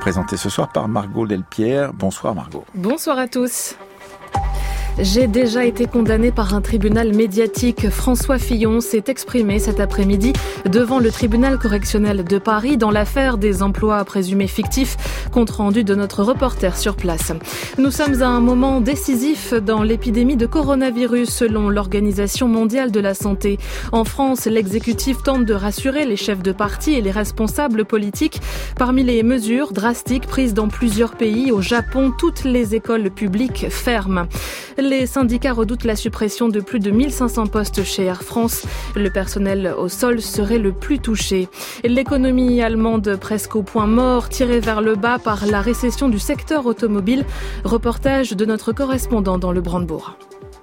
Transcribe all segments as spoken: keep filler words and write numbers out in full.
présenté ce soir par Margot Delpierre. Bonsoir Margot. Bonsoir à tous. J'ai déjà été condamné par un tribunal médiatique. François Fillon s'est exprimé cet après-midi devant le tribunal correctionnel de Paris dans l'affaire des emplois présumés fictifs, compte rendu de notre reporter sur place. Nous sommes à un moment décisif dans l'épidémie de coronavirus selon l'Organisation mondiale de la santé. En France, l'exécutif tente de rassurer les chefs de parti et les responsables politiques. Parmi les mesures drastiques prises dans plusieurs pays, au Japon, toutes les écoles publiques ferment. Les syndicats redoutent la suppression de plus de mille cinq cents postes chez Air France. Le personnel au sol serait le plus touché. L'économie allemande presque au point mort, tirée vers le bas par la récession du secteur automobile. Reportage de notre correspondant dans le Brandebourg.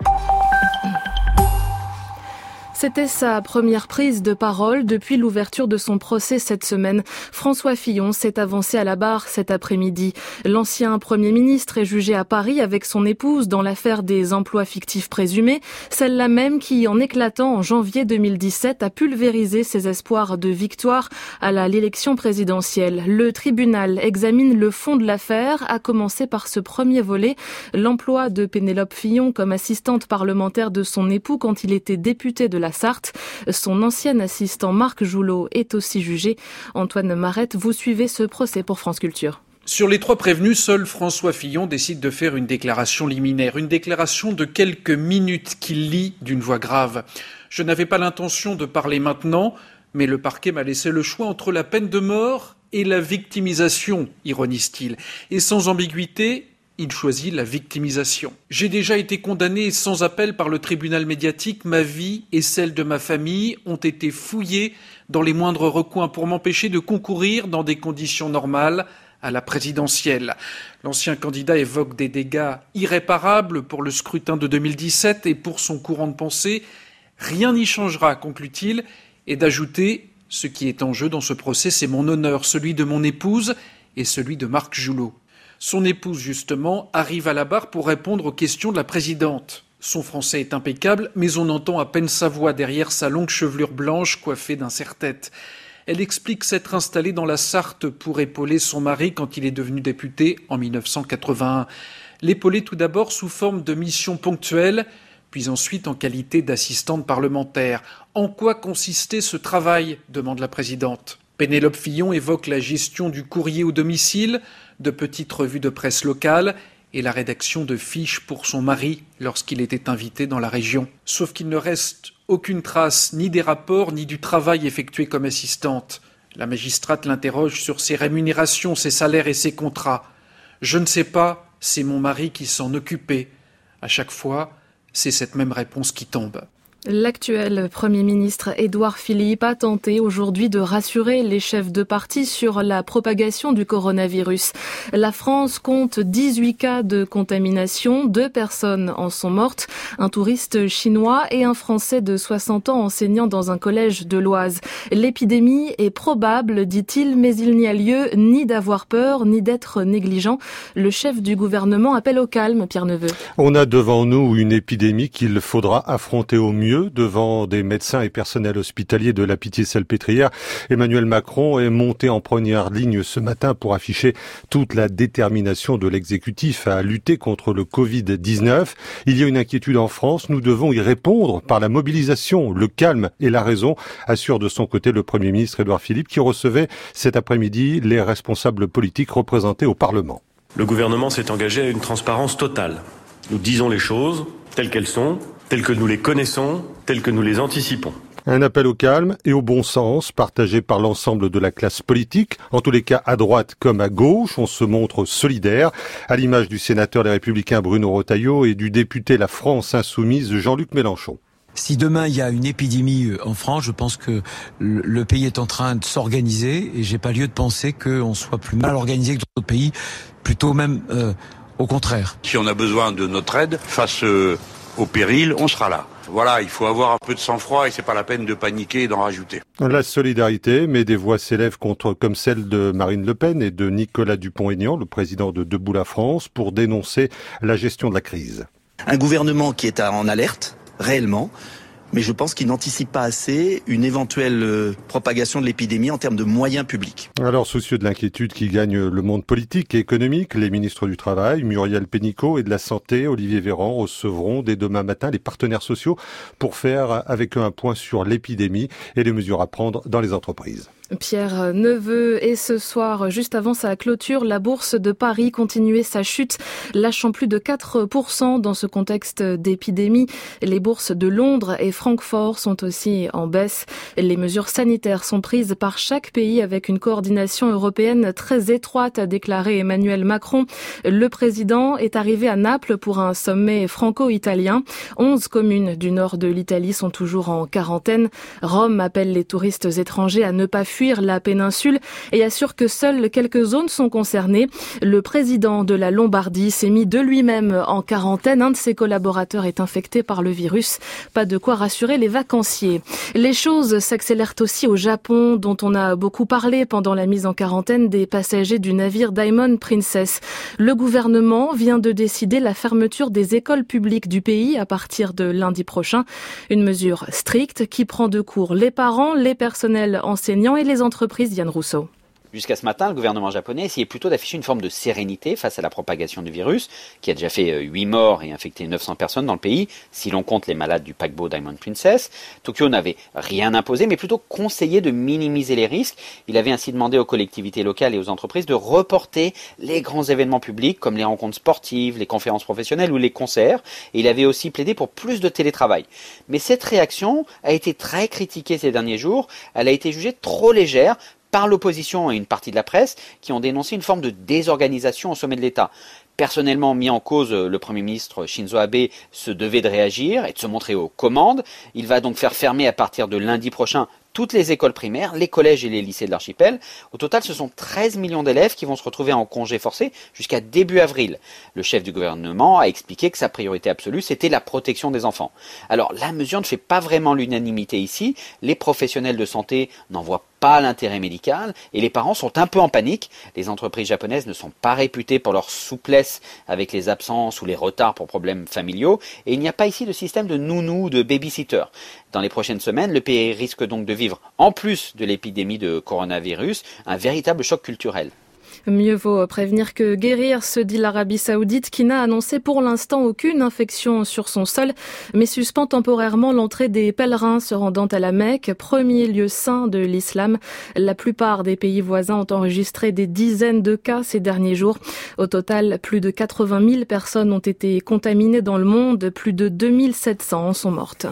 C'était sa première prise de parole depuis l'ouverture de son procès cette semaine. François Fillon s'est avancé à la barre cet après-midi. L'ancien Premier ministre est jugé à Paris avec son épouse dans l'affaire des emplois fictifs présumés, celle-là même qui, en éclatant en janvier deux mille dix-sept, a pulvérisé ses espoirs de victoire à la, l'élection présidentielle. Le tribunal examine le fond de l'affaire, à commencer par ce premier volet, l'emploi de Pénélope Fillon comme assistante parlementaire de son époux quand il était député de la Sarthe. Son ancien assistant Marc Joulot est aussi jugé. Antoine Marette, vous suivez ce procès pour France Culture. Sur les trois prévenus, seul François Fillon décide de faire une déclaration liminaire, une déclaration de quelques minutes qu'il lit d'une voix grave. Je n'avais pas l'intention de parler maintenant, mais le parquet m'a laissé le choix entre la peine de mort et la victimisation, ironise-t-il. Et sans ambiguïté, il choisit la victimisation. J'ai déjà été condamné sans appel par le tribunal médiatique. Ma vie et celle de ma famille ont été fouillées dans les moindres recoins pour m'empêcher de concourir dans des conditions normales à la présidentielle. L'ancien candidat évoque des dégâts irréparables pour le scrutin de deux mille dix-sept et pour son courant de pensée. Rien n'y changera, conclut-il, et d'ajouter « Ce qui est en jeu dans ce procès, c'est mon honneur, celui de mon épouse et celui de Marc Joulot. » Son épouse, justement, arrive à la barre pour répondre aux questions de la présidente. Son français est impeccable, mais on entend à peine sa voix derrière sa longue chevelure blanche coiffée d'un serre-tête. Elle explique s'être installée dans la Sarthe pour épauler son mari quand il est devenu député en mille neuf cent quatre-vingt-un. L'épauler tout d'abord sous forme de mission ponctuelle, puis ensuite en qualité d'assistante parlementaire. En quoi consistait ce travail ? Demande la présidente. Pénélope Fillon évoque la gestion du courrier au domicile, de petites revues de presse locales et la rédaction de fiches pour son mari lorsqu'il était invité dans la région. Sauf qu'il ne reste aucune trace ni des rapports ni du travail effectué comme assistante. La magistrate l'interroge sur ses rémunérations, ses salaires et ses contrats. Je ne sais pas, c'est mon mari qui s'en occupait. À chaque fois, c'est cette même réponse qui tombe. L'actuel Premier ministre Édouard Philippe a tenté aujourd'hui de rassurer les chefs de parti sur la propagation du coronavirus. La France compte dix-huit cas de contamination, deux personnes en sont mortes, un touriste chinois et un Français de soixante ans enseignant dans un collège de l'Oise. L'épidémie est probable, dit-il, mais il n'y a lieu ni d'avoir peur ni d'être négligent. Le chef du gouvernement appelle au calme, Pierre Neveu. On a devant nous une épidémie qu'il faudra affronter au mieux. Devant des médecins et personnels hospitaliers de la Pitié-Salpêtrière, Emmanuel Macron est monté en première ligne ce matin pour afficher toute la détermination de l'exécutif à lutter contre le covid dix-neuf. Il y a une inquiétude en France, nous devons y répondre par la mobilisation, le calme et la raison, assure de son côté le Premier ministre Édouard Philippe qui recevait cet après-midi les responsables politiques représentés au Parlement. Le gouvernement s'est engagé à une transparence totale. Nous disons les choses telles qu'elles sont, telles que nous les connaissons, telles que nous les anticipons. Un appel au calme et au bon sens partagé par l'ensemble de la classe politique. En tous les cas, à droite comme à gauche, on se montre solidaire, à l'image du sénateur Les Républicains Bruno Retailleau et du député La France Insoumise Jean-Luc Mélenchon. Si demain il y a une épidémie en France, je pense que le pays est en train de s'organiser et j'ai pas lieu de penser qu'on soit plus mal organisé que d'autres pays, plutôt même euh, au contraire. Si on a besoin de notre aide face euh, au péril, on sera là. Voilà, il faut avoir un peu de sang-froid et c'est pas la peine de paniquer et d'en rajouter. La solidarité, mais des voix s'élèvent contre, comme celle de Marine Le Pen et de Nicolas Dupont-Aignan, le président de Debout la France, pour dénoncer la gestion de la crise. Un gouvernement qui est en alerte, réellement, mais je pense qu'il n'anticipe pas assez une éventuelle euh, propagation de l'épidémie en termes de moyens publics. Alors, soucieux de l'inquiétude qui gagne le monde politique et économique, les ministres du Travail, Muriel Pénicaud, et de la Santé, Olivier Véran, recevront dès demain matin les partenaires sociaux pour faire avec eux un point sur l'épidémie et les mesures à prendre dans les entreprises. Pierre Neveu, et ce soir, juste avant sa clôture, la bourse de Paris continuait sa chute, lâchant plus de quatre pour cent dans ce contexte d'épidémie. Les bourses de Londres et Francfort sont aussi en baisse. Les mesures sanitaires sont prises par chaque pays avec une coordination européenne très étroite, a déclaré Emmanuel Macron. Le président est arrivé à Naples pour un sommet franco-italien. Onze communes du nord de l'Italie sont toujours en quarantaine. Rome appelle les touristes étrangers à ne pas fuir la péninsule et assure que seules quelques zones sont concernées. Le président de la Lombardie s'est mis de lui-même en quarantaine. Un de ses collaborateurs est infecté par le virus. Pas de quoi rassurer les vacanciers. Les choses s'accélèrent aussi au Japon, dont on a beaucoup parlé pendant la mise en quarantaine des passagers du navire Diamond Princess. Le gouvernement vient de décider la fermeture des écoles publiques du pays à partir de lundi prochain. Une mesure stricte qui prend de court les parents, les personnels enseignants et les les entreprises, Diane Rousseau. Jusqu'à ce matin, le gouvernement japonais essayait plutôt d'afficher une forme de sérénité face à la propagation du virus, qui a déjà fait huit morts et infecté neuf cents personnes dans le pays, si l'on compte les malades du paquebot Diamond Princess. Tokyo n'avait rien imposé, mais plutôt conseillé de minimiser les risques. Il avait ainsi demandé aux collectivités locales et aux entreprises de reporter les grands événements publics, comme les rencontres sportives, les conférences professionnelles ou les concerts. Et il avait aussi plaidé pour plus de télétravail. Mais cette réaction a été très critiquée ces derniers jours. Elle a été jugée trop légère par l'opposition et une partie de la presse qui ont dénoncé une forme de désorganisation au sommet de l'État. Personnellement mis en cause, le Premier ministre Shinzo Abe se devait de réagir et de se montrer aux commandes. Il va donc faire fermer à partir de lundi prochain toutes les écoles primaires, les collèges et les lycées de l'archipel. Au total, ce sont treize millions d'élèves qui vont se retrouver en congé forcé jusqu'à début avril. Le chef du gouvernement a expliqué que sa priorité absolue, c'était la protection des enfants. Alors, la mesure ne fait pas vraiment l'unanimité ici. Les professionnels de santé n'en voient pas l'intérêt médical et les parents sont un peu en panique. Les entreprises japonaises ne sont pas réputées pour leur souplesse avec les absences ou les retards pour problèmes familiaux et il n'y a pas ici de système de nounou ou de babysitter. Dans les prochaines semaines, le pays risque donc de vivre, en plus de l'épidémie de coronavirus, un véritable choc culturel. Mieux vaut prévenir que guérir, se dit l'Arabie Saoudite, qui n'a annoncé pour l'instant aucune infection sur son sol, mais suspend temporairement l'entrée des pèlerins se rendant à la Mecque, premier lieu saint de l'islam. La plupart des pays voisins ont enregistré des dizaines de cas ces derniers jours. Au total, plus de quatre-vingt mille personnes ont été contaminées dans le monde, plus de deux mille sept cents en sont mortes.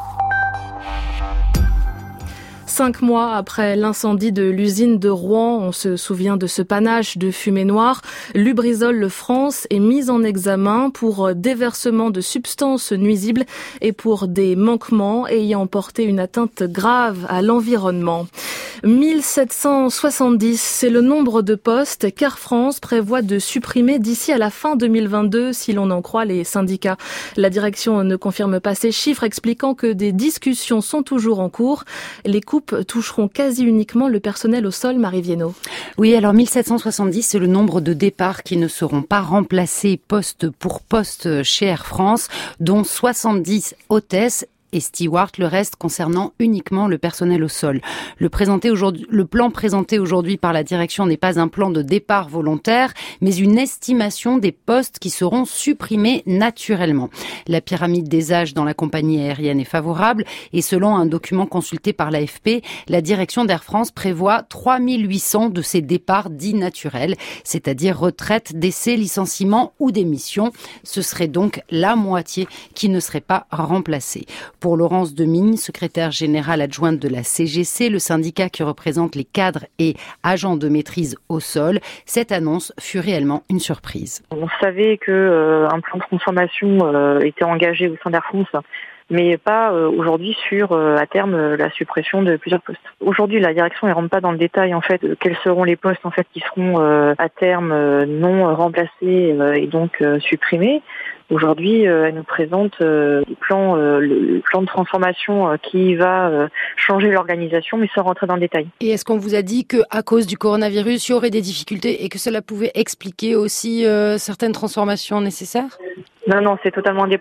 Cinq mois après l'incendie de l'usine de Rouen, on se souvient de ce panache de fumée noire. Lubrizol France est mise en examen pour déversement de substances nuisibles et pour des manquements ayant porté une atteinte grave à l'environnement. mille sept cent soixante-dix, c'est le nombre de postes qu'Air France prévoit de supprimer d'ici à la fin deux mille vingt-deux, si l'on en croit les syndicats. La direction ne confirme pas ces chiffres, expliquant que des discussions sont toujours en cours. Les coupes toucheront quasi uniquement le personnel au sol, Marie Viennot. Oui, alors mille sept cent soixante-dix, c'est le nombre de départs qui ne seront pas remplacés poste pour poste chez Air France, dont soixante-dix hôtesses et Stewart, le reste concernant uniquement le personnel au sol. Le, présenté aujourd'hui, le plan présenté aujourd'hui par la direction n'est pas un plan de départ volontaire, mais une estimation des postes qui seront supprimés naturellement. La pyramide des âges dans la compagnie aérienne est favorable et selon un document consulté par l'A F P, la direction d'Air France prévoit trois mille huit cents de ces départs dits naturels, c'est-à-dire retraite, décès, licenciement ou démission. Ce serait donc la moitié qui ne serait pas remplacée. Pour Laurence Demine, secrétaire générale adjointe de la C G C, le syndicat qui représente les cadres et agents de maîtrise au sol, cette annonce fut réellement une surprise. On savait que euh, un plan de transformation euh, était engagé au sein d'Air France, mais pas euh, aujourd'hui sur, euh, à terme, euh, la suppression de plusieurs postes. Aujourd'hui, la direction ne rentre pas dans le détail, en fait, euh, quels seront les postes, en fait, qui seront, euh, à terme, euh, non remplacés euh, et donc euh, supprimés. Aujourd'hui, euh, elle nous présente euh, le, plan, euh, le plan de transformation euh, qui va euh, changer l'organisation, mais sans rentrer dans le détail. Et est-ce qu'on vous a dit qu'à cause du coronavirus, il y aurait des difficultés et que cela pouvait expliquer aussi euh, certaines transformations nécessaires ? Non, non, c'est totalement indépendant.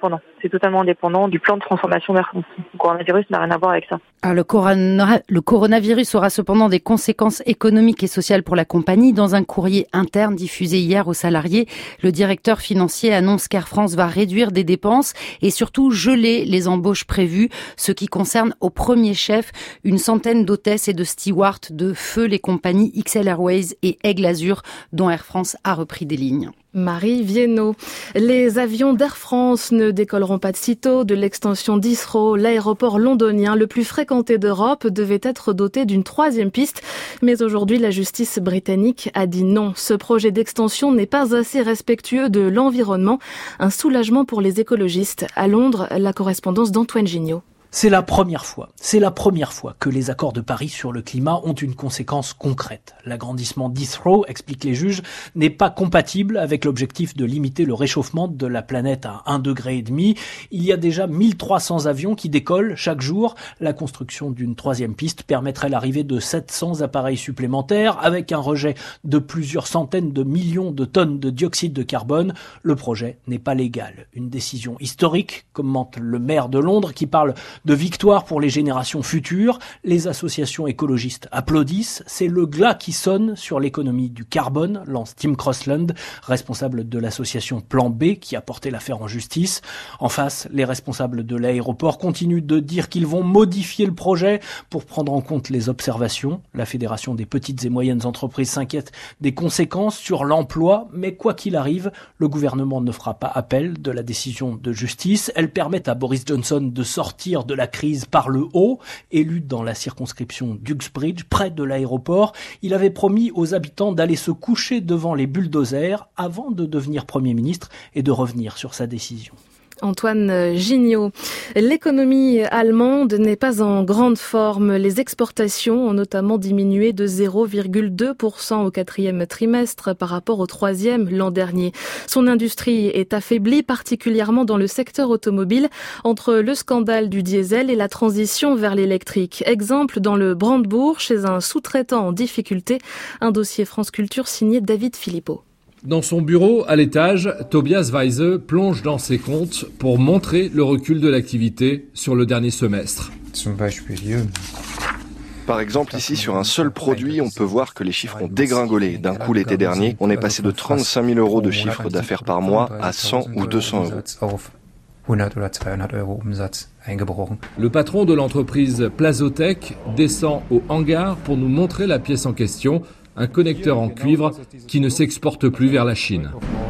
c'est totalement indépendant du plan de transformation d'Air France. Le coronavirus n'a rien à voir avec ça. Alors, le, corona, le coronavirus aura cependant des conséquences économiques et sociales pour la compagnie. Dans un courrier interne diffusé hier aux salariés, le directeur financier annonce qu'Air France va réduire des dépenses et surtout geler les embauches prévues, ce qui concerne au premier chef une centaine d'hôtesses et de stewards de feu les compagnies X L Airways et Aigle Azur, dont Air France a repris des lignes. Marie Viennot. Les avions d'Air France ne décolleront pas de sitôt. De l'extension d'Heathrow, l'aéroport londonien le plus fréquenté d'Europe devait être doté d'une troisième piste. Mais aujourd'hui, la justice britannique a dit non. Ce projet d'extension n'est pas assez respectueux de l'environnement. Un soulagement pour les écologistes. À Londres, la correspondance d'Antoine Gignot. C'est la première fois, c'est la première fois que les accords de Paris sur le climat ont une conséquence concrète. L'agrandissement d'Heathrow, expliquent les juges, n'est pas compatible avec l'objectif de limiter le réchauffement de la planète à un degré et demi. Il y a déjà mille trois cents avions qui décollent chaque jour. La construction d'une troisième piste permettrait l'arrivée de sept cents appareils supplémentaires avec un rejet de plusieurs centaines de millions de tonnes de dioxyde de carbone. Le projet n'est pas légal. Une décision historique, commente le maire de Londres qui parle de victoire pour les générations futures. Les associations écologistes applaudissent. C'est le glas qui sonne sur l'économie du carbone, lance Tim Crossland, responsable de l'association Plan B, qui a porté l'affaire en justice. En face, les responsables de l'aéroport continuent de dire qu'ils vont modifier le projet pour prendre en compte les observations. La Fédération des petites et moyennes entreprises s'inquiète des conséquences sur l'emploi, mais quoi qu'il arrive, le gouvernement ne fera pas appel de la décision de justice. Elle permet à Boris Johnson de sortir de de la crise par le haut. Élu dans la circonscription d'Uxbridge, près de l'aéroport, il avait promis aux habitants d'aller se coucher devant les bulldozers avant de devenir Premier ministre et de revenir sur sa décision. Antoine Gignot. L'économie allemande n'est pas en grande forme. Les exportations ont notamment diminué de zéro virgule deux pour cent au quatrième trimestre par rapport au troisième l'an dernier. Son industrie est affaiblie, particulièrement dans le secteur automobile, entre le scandale du diesel et la transition vers l'électrique. Exemple dans le Brandebourg, chez un sous-traitant en difficulté. Un dossier France Culture signé David Philippot. Dans son bureau, à l'étage, Tobias Weise plonge dans ses comptes pour montrer le recul de l'activité sur le dernier semestre. Par exemple, ici, sur un seul produit, on peut voir que les chiffres ont dégringolé. D'un coup, l'été dernier, on est passé de trente-cinq mille euros de chiffre d'affaires par mois à cent ou deux cents euros. Le patron de l'entreprise Plazotech descend au hangar pour nous montrer la pièce en question, un connecteur en cuivre qui ne s'exporte plus vers la Chine.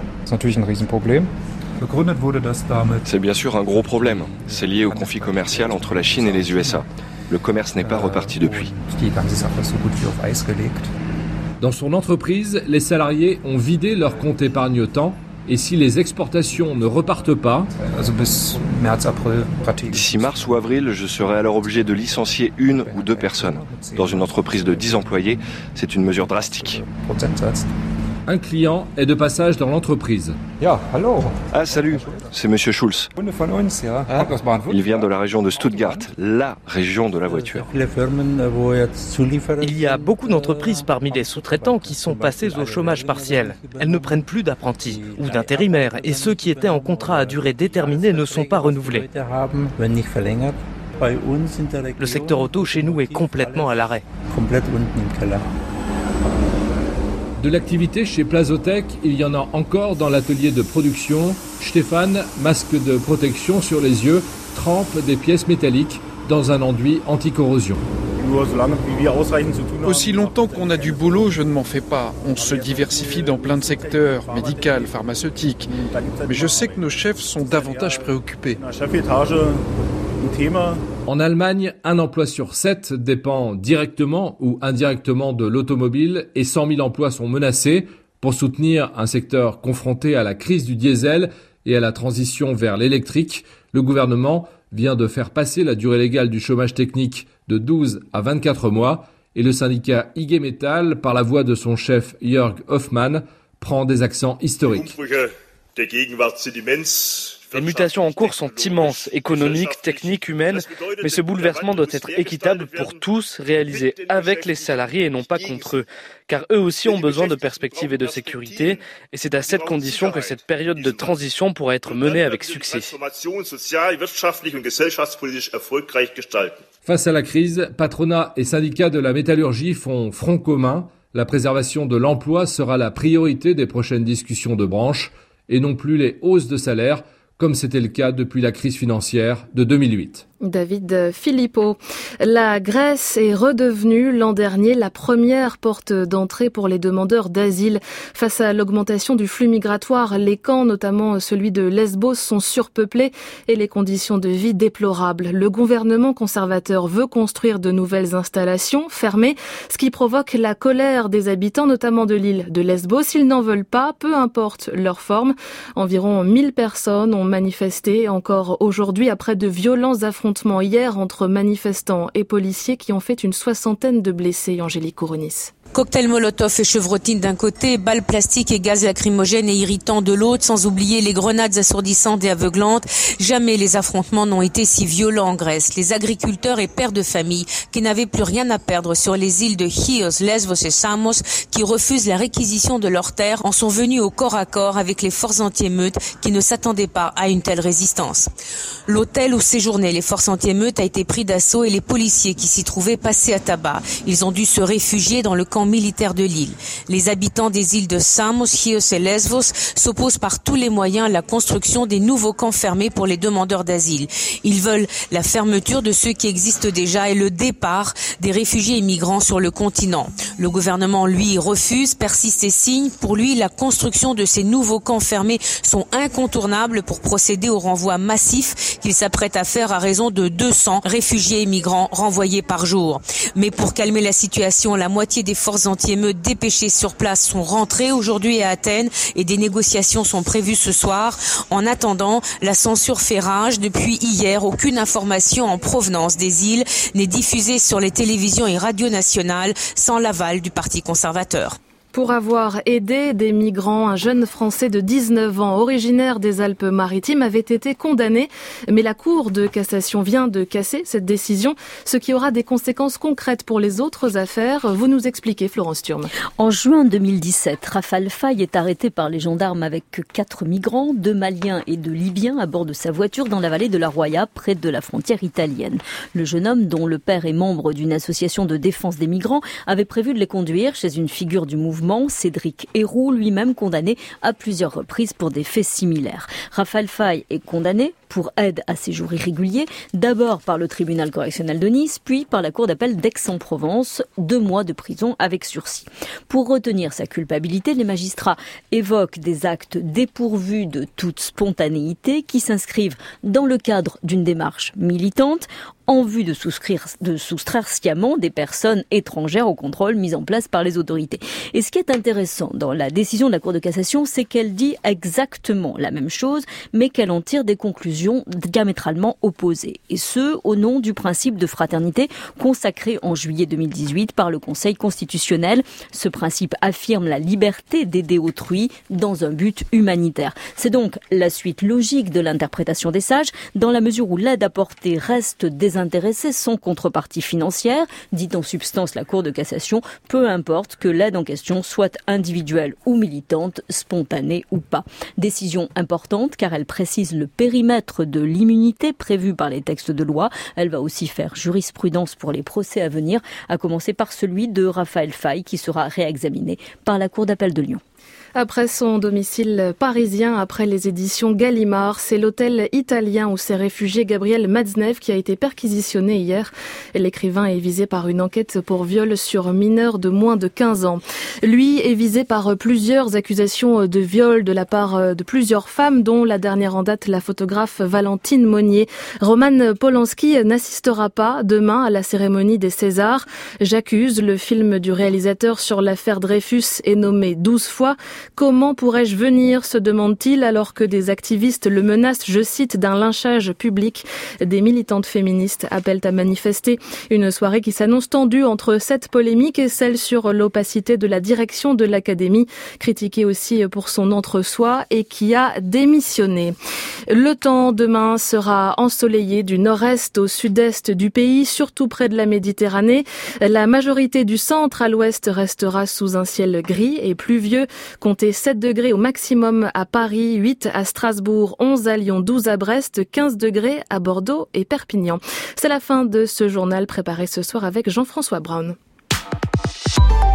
C'est bien sûr un gros problème. C'est lié au conflit commercial entre la Chine et les U S A. Le commerce n'est pas reparti depuis. Dans son entreprise, les salariés ont vidé leur compte épargne-temps. Et si les exportations ne repartent pas, d'ici mars ou avril, je serai alors obligé de licencier une ou deux personnes. Dans une entreprise de dix employés, c'est une mesure drastique. Un client est de passage dans l'entreprise. Ah, salut, c'est Monsieur Schulz. Il vient de la région de Stuttgart, la région de la voiture. Il y a beaucoup d'entreprises parmi les sous-traitants qui sont passées au chômage partiel. Elles ne prennent plus d'apprentis ou d'intérimaires et ceux qui étaient en contrat à durée déterminée ne sont pas renouvelés. Le secteur auto chez nous est complètement à l'arrêt. De l'activité chez Plazotech, il y en a encore dans l'atelier de production. Stéphane, masque de protection sur les yeux, trempe des pièces métalliques dans un enduit anti-corrosion. Aussi longtemps qu'on a du boulot, je ne m'en fais pas. On se diversifie dans plein de secteurs, médical, pharmaceutique. Mais je sais que nos chefs sont davantage préoccupés. En Allemagne, un emploi sur sept dépend directement ou indirectement de l'automobile et cent mille emplois sont menacés. Pour soutenir un secteur confronté à la crise du diesel et à la transition vers l'électrique, le gouvernement vient de faire passer la durée légale du chômage technique de douze à vingt-quatre mois et le syndicat I G Metall, par la voix de son chef Jörg Hoffmann, prend des accents historiques. Les mutations en cours sont immenses, économiques, techniques, humaines, mais ce bouleversement doit être équitable pour tous, réalisé avec les salariés et non pas contre eux, car eux aussi ont besoin de perspectives et de sécurité, et c'est à cette condition que cette période de transition pourra être menée avec succès. Face à la crise, patronat et syndicats de la métallurgie font front commun. La préservation de l'emploi sera la priorité des prochaines discussions de branche, et non plus les hausses de salaire, comme c'était le cas depuis la crise financière de deux mille huit. David Philippot. La Grèce est redevenue l'an dernier la première porte d'entrée pour les demandeurs d'asile. Face à l'augmentation du flux migratoire, les camps, notamment celui de Lesbos, sont surpeuplés et les conditions de vie déplorables. Le gouvernement conservateur veut construire de nouvelles installations fermées, ce qui provoque la colère des habitants, notamment de l'île de Lesbos. Ils n'en veulent pas, peu importe leur forme. Environ mille personnes ont manifesté encore aujourd'hui après de violents affrontements hier entre manifestants et policiers qui ont fait une soixantaine de blessés. Angélique Kourounis. Cocktail Molotov et chevrotines d'un côté, balles plastiques et gaz lacrymogènes et irritants de l'autre, sans oublier les grenades assourdissantes et aveuglantes. Jamais les affrontements n'ont été si violents en Grèce. Les agriculteurs et pères de famille qui n'avaient plus rien à perdre sur les îles de Chios, Lesbos et Samos, qui refusent la réquisition de leurs terres, en sont venus au corps à corps avec les forces anti-émeutes qui ne s'attendaient pas à une telle résistance. L'hôtel où séjournaient les forces anti-émeutes a été pris d'assaut et les policiers qui s'y trouvaient passés à tabac. Ils ont dû se réfugier dans le camp militaire de l'île. Les habitants des îles de Samos, Chios et Lesbos s'opposent par tous les moyens à la construction des nouveaux camps fermés pour les demandeurs d'asile. Ils veulent la fermeture de ceux qui existent déjà et le départ des réfugiés et migrants sur le continent. Le gouvernement, lui, refuse, persiste et signe. Pour lui, la construction de ces nouveaux camps fermés sont incontournables pour procéder au renvoi massif qu'il s'apprête à faire à raison de deux cents réfugiés et migrants renvoyés par jour. Mais pour calmer la situation, la moitié des forces anti-émeutes dépêchées sur place sont rentrées aujourd'hui à Athènes et des négociations sont prévues ce soir. En attendant, la censure fait rage. Depuis hier, aucune information en provenance des îles n'est diffusée sur les télévisions et radios nationales sans l'aval du Parti conservateur. Pour avoir aidé des migrants, un jeune Français de dix-neuf ans, originaire des Alpes-Maritimes, avait été condamné. Mais la Cour de cassation vient de casser cette décision, ce qui aura des conséquences concrètes pour les autres affaires. Vous nous expliquez, Florence Thurme. En juin deux mille dix-sept, Rafal Faye est arrêté par les gendarmes avec quatre migrants, deux Maliens et deux Libyens, à bord de sa voiture dans la vallée de la Roya, près de la frontière italienne. Le jeune homme, dont le père est membre d'une association de défense des migrants, avait prévu de les conduire chez une figure du mouvement, Cédric Héroux, lui-même condamné à plusieurs reprises pour des faits similaires. Rafal Faye est condamné pour aide à séjour irrégulier, d'abord par le tribunal correctionnel de Nice, puis par la cour d'appel d'Aix-en-Provence, deux mois de prison avec sursis. Pour retenir sa culpabilité, les magistrats évoquent des actes dépourvus de toute spontanéité qui s'inscrivent dans le cadre d'une démarche militante en vue de souscrire, de soustraire sciemment des personnes étrangères au contrôle mis en place par les autorités. Et ce qui est intéressant dans la décision de la Cour de cassation, c'est qu'elle dit exactement la même chose, mais qu'elle en tire des conclusions diamétralement opposées. Et ce, au nom du principe de fraternité consacré en juillet deux mille dix-huit par le Conseil constitutionnel. Ce principe affirme la liberté d'aider autrui dans un but humanitaire. C'est donc la suite logique de l'interprétation des sages, dans la mesure où l'aide apportée reste désintéressée sans contrepartie financière, dit en substance la Cour de cassation, peu importe que l'aide en question soit individuelle ou militante, spontanée ou pas. Décision importante car elle précise le périmètre de l'immunité prévue par les textes de loi. Elle va aussi faire jurisprudence pour les procès à venir, à commencer par celui de Rafal Faye qui sera réexaminé par la Cour d'appel de Lyon. Après son domicile parisien, après les éditions Gallimard, c'est l'hôtel italien où s'est réfugié Gabriel Matzneff qui a été perquisitionné hier. L'écrivain est visé par une enquête pour viol sur mineur de moins de quinze ans. Lui est visé par plusieurs accusations de viol de la part de plusieurs femmes, dont la dernière en date, la photographe Valentine Monnier. Roman Polanski n'assistera pas demain à la cérémonie des Césars. J'accuse, le film du réalisateur sur l'affaire Dreyfus est nommé douze fois. François. Comment pourrais-je venir, se demande-t-il, alors que des activistes le menacent, je cite, d'un lynchage public. Des militantes féministes appellent à manifester. Une soirée qui s'annonce tendue entre cette polémique et celle sur l'opacité de la direction de l'Académie, critiquée aussi pour son entre-soi et qui a démissionné. Le temps demain sera ensoleillé du nord-est au sud-est du pays, surtout près de la Méditerranée. La majorité du centre à l'ouest restera sous un ciel gris et pluvieux. Comptez sept degrés au maximum à Paris, huit à Strasbourg, onze à Lyon, douze à Brest, quinze degrés à Bordeaux et Perpignan. C'est la fin de ce journal préparé ce soir avec Jean-François Braun.